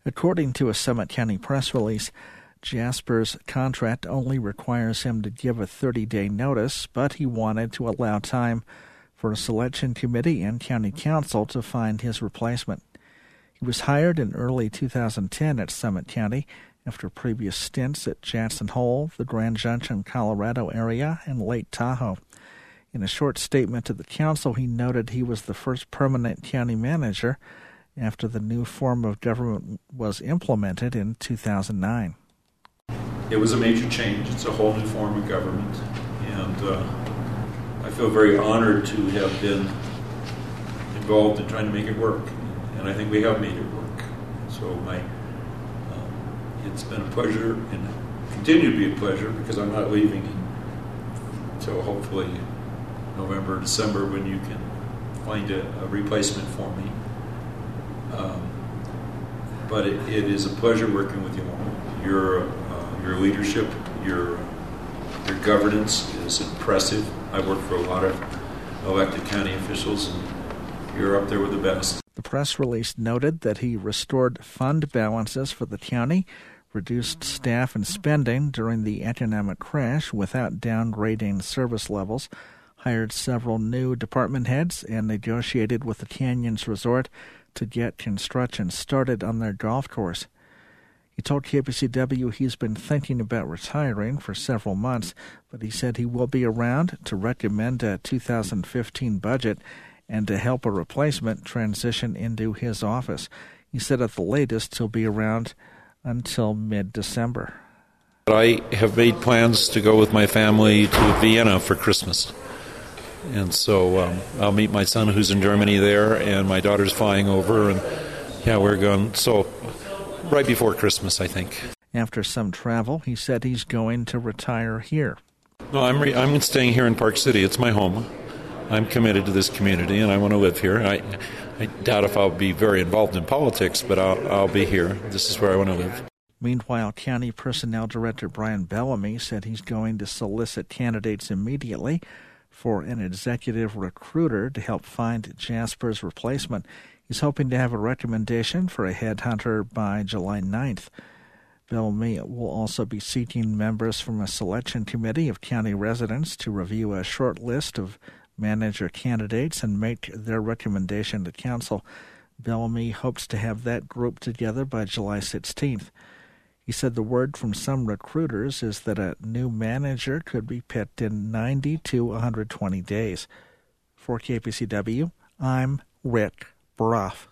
According to a Summit County press release, Jasper's contract only requires him to give a 30-day notice, but he wanted to allow time for a selection committee and county council to find his replacement. He was hired in early 2010 at Summit County after previous stints at Jackson Hole, the Grand Junction, Colorado area, and Lake Tahoe. In a short statement to the council, he noted he was the first permanent county manager after the new form of government was implemented in 2009. It was a major change. It's a whole new form of government, and I feel very honored to have been involved in trying to make it work, and I think we have made it work. So it's been a pleasure and continue to be a pleasure because I'm not leaving until hopefully November, December, when you can find a replacement for me. But it is a pleasure working with you all. Your leadership, your governance is impressive. I work for a lot of elected county officials, and you're up there with the best. The press release noted that he restored fund balances for the county, reduced staff and spending during the economic crash without downgrading service levels, hired several new department heads, and negotiated with the Canyons Resort to get construction started on their golf course. He told KPCW he's been thinking about retiring for several months, but he said he will be around to recommend a 2015 budget and to help a replacement transition into his office. He said at the latest he'll be around until mid-December. I have made plans to go with my family to Vienna for Christmas. And so I'll meet my son who's in Germany there, and my daughter's flying over, and we're going. So right before Christmas, I think. After some travel, he said he's going to retire here. No, I'm staying here in Park City. It's my home. I'm committed to this community, and I want to live here. I doubt if I'll be very involved in politics, but I'll be here. This is where I want to live. Meanwhile, County Personnel Director Brian Bellamy said he's going to solicit candidates immediately for an executive recruiter to help find Jasper's replacement. He's hoping to have a recommendation for a headhunter by July 9th. Bellamy will also be seeking members from a selection committee of county residents to review a short list of manager candidates and make their recommendation to council. Bellamy hopes to have that group together by July 16th. He said the word from some recruiters is that a new manager could be picked in 90 to 120 days. For KPCW, I'm Rick Brough.